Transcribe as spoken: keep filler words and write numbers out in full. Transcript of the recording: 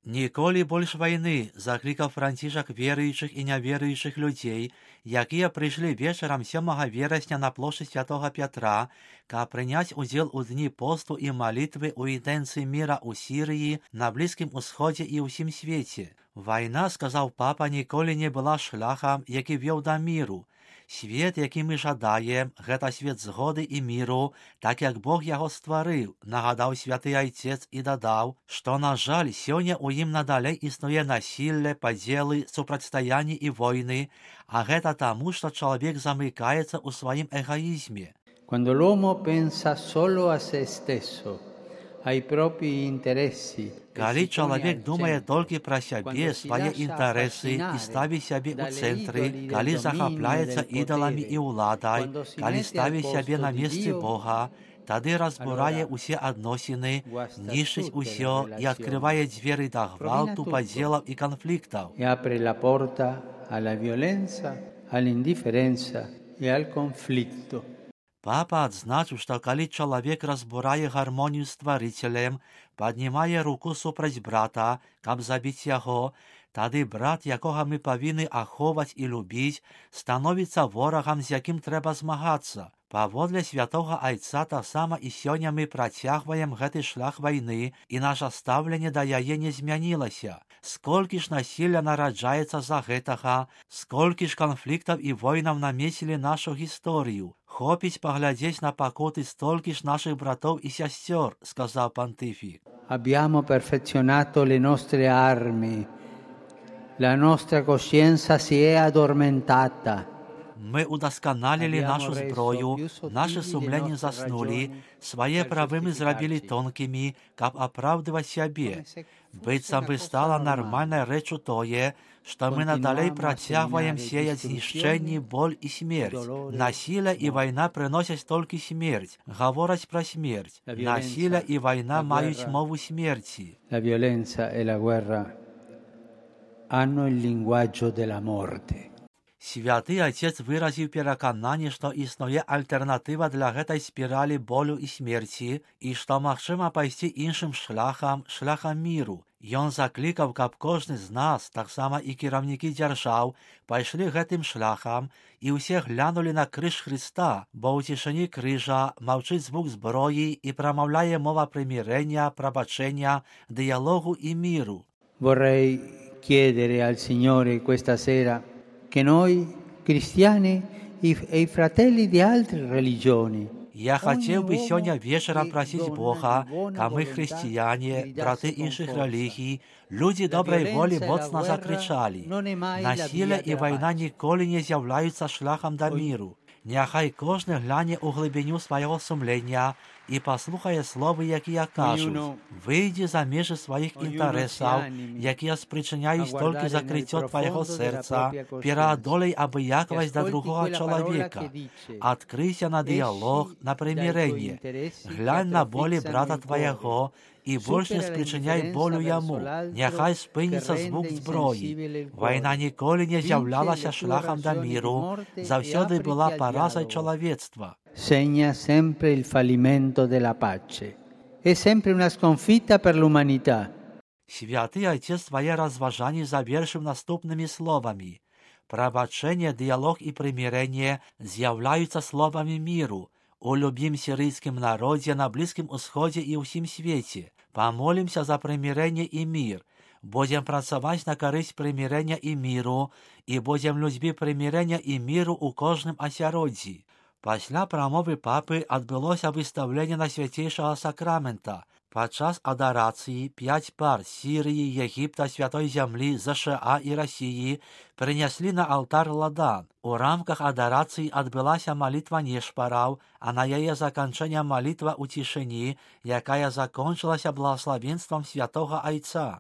Ніколі больш вайны, заклікаў Францішак веруючых і няверуючых людзей, якія прыйшлі вечарам сёмага верасня на плошчы святога Пятра, каб прыняць удзел у дні посту і малітвы ў інтэнцыі міра ў Сірыі, на Блізкім Усходзе і ўсім свеце. Вайна, сказаў папа, ніколі не была шляхам, які вёў да міру. Свет, які мы жадаем, гэта свет згоды і міру, так як Бог яго стварыў, нагадаў святы айцец і дадаў, што, на жаль, сёння ў ім надалей існуе насілле, падзелы, супрацьстаянні і войны, а гэта таму, што чалавек замыкаецца ў сваім эгоізме. Quando l'uomo pensa solo a se stesso, ai propri interessi, калі чалавек думае толькі пра сябе, свае інтарэсы і ставіць сябе ў цэнтры, калі захапляецца ідаламі і ўладай, калі ставіць сябе на месцы Бога, тады разбурае ўсе адносіны, нішчыць усё і адкрывае дзверы да гвалту, падзелаў і канфліктаў. E apre la porta alla violenza, all'indifferenza e al conflitto. Папа адзначыў, што калі чалавек разбурае гармонію з стварыцелем, паднімае руку супраць брата, каб забіць яго, тады брат, якога мы павінны ахоўваць і любіць, становіцца ворагам, з якім трэба змагацца. Паводле святога айца таксама і сёння мы працягваем гэты шлях вайны, і наша стаўленне да яе не змянілася. Сколькі ж насілля нараджаецца за гэтага, сколькі ж канфліктаў і войнаў намесілі нашу гісторыю. Хопіць паглядзець на пакуты столькі ж нашых братоў і сясцёр, сказаў пантыфік. Abbiamo perfezionato le nostre armi. La nostra coscienza si è addormentata. Мы удасканалілі нашу зброю, нашы сумленні заснулі, свае правы мы зрабілі тонкімі, каб апраўдываць сябе. Быццам бы стала нармальнай рэчу тое, што мы надалей працягваем сеяць знішчэнні, боль і смерць. Насілля і вайна прыносяць толькі смерць, гавораць пра смерць. Насілля і вайна маюць мову смерці. La violenza e la guerra hanno il linguaggio della morte. Святы айцец выразіў перакананне, што існуе альтэрнатыва для гэтай спіралі болю і смерці, і што магчыма пайсці іншым шляхам, шляхам міру. Ён заклікаў, каб кожны з нас, таксама і кіраўнікі дзяржаў, пайшлі гэтым шляхам, і ўсе глянулі на крыж Хрыста, бо ў цішыні крыжа маўчыць звук зброі і прамаўляе мова прымірэння, прабачэння, дыялогу і міру. Vorrei chiedere al Signore questa sera che noi cristiani e i fratelli di altre religioni. Я хацеў бы сёння вечарам прасіць Бога, каб мы хрысціяне, браты іншых рэлігій, людзі добрай волі моцна закрычалі. Насілля і вайна ніколі не з'яўляюцца шляхам да міру. Няхай кожны гляне ў глыбіню свайго сумлення і паслухае словы, якія кажуць: выйдзі за межы сваіх інтарэсаў, якія спрычыняюць толькі закрыццё твайго сэрца, пераадолей абыякавасць да другога чалавека, адкрыйся на дыялог, на прымірэнне, глянь на болі брата твайго і больш не спрычыняй болю яму. Няхай спыніцца звук зброі. Вайна ніколі не з'яўлялася шляхам да міру, заўсёды была паразай чалавецтва. Segna sempre il fallimento della pace. È sempre una sconfitta per l'umanità. Святы айцец свае разважанні завершыў наступнымі словамі. Прабачэнне, дыялог і прымірэнне з'яўляюцца словамі міру. У любім сірыйскім народзе, на Блізкім Усходзе і ўсім свеце. Памолімся за прымірэнне і мір. Будзем працаваць на карысць прымірэння і міру, і будзем людзьмі прымірэння і міру ў кожным асяроддзі. Пасля прамовы папы адбылося выстаўленне Найсвяцейшага сакрамента. Падчас адарацыі пяць пар з Сірыі, Егіпта, Святой Зямлі, ЗША і Расіі прыняслі на алтар ладан. У рамках адарацыі адбылася малітва нешпараў, а на яе заканчэнне малітва ў цішыні, якая закончылася благаславенствам святога айца.